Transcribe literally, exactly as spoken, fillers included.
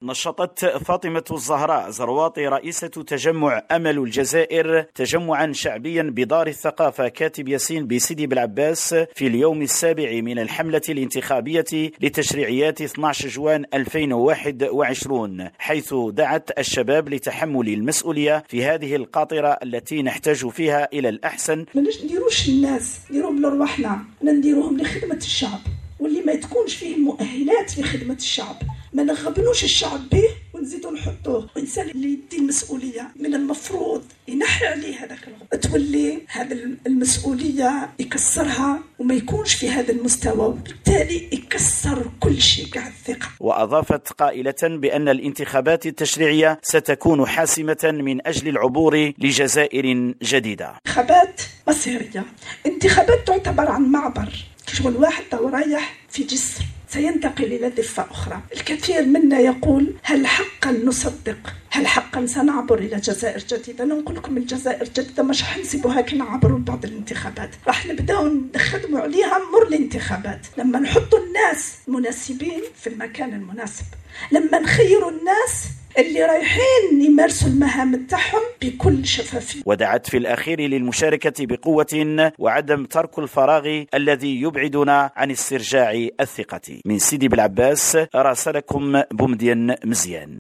نشطت فاطمة الزهراء زرواطي رئيسة تجمع أمل الجزائر تجمعا شعبيا بدار الثقافة كاتب ياسين بسيدي بالعباس في اليوم السابع من الحملة الانتخابية لتشريعيات اثني عشر جوان ألفين وواحد وعشرين، حيث دعت الشباب لتحمل المسؤولية في هذه القاطرة التي نحتاج فيها إلى الأحسن. ما نديروش الناس، نديروهم لرواحنا، نديروهم لخدمة الشعب، واللي ما تكونش فيه المؤهلات لخدمة الشعب ما نغبنوش الشعب به ونزيدوا نحطوه. الإنسان اللي يدي المسؤولية من المفروض ينحي عليه هذاك الغبن، تولي هذه المسؤولية يكسرها وما يكونش في هذا المستوى، وبالتالي يكسر كل شيء كاع الثقة. وأضافت قائلة بأن الانتخابات التشريعية ستكون حاسمة من أجل العبور لجزائر جديدة. انتخابات مصيرية، انتخابات تعتبر عن معبر، شغل واحد تو رايح في جسر سينتقل إلى ضفة أخرى. الكثير منا يقول هل حقا نصدق، هل حقا سنعبر إلى جزائر جديدة؟ أنا نقول لكم الجزائر الجديدة مش حنسيبوها كي نعبروا بعد الانتخابات، راح نبداو نخدموا عليها مر الانتخابات، لما نحطوا الناس مناسبين في المكان المناسب، لما نخيروا الناس اللي رايحين يمارسوا المهام تاعهم بكل شفافية. ودعت في الأخير للمشاركة بقوة وعدم ترك الفراغ الذي يبعدنا عن استرجاع الثقة. من سيدي بالعباس راسلكم بومدين مزيان.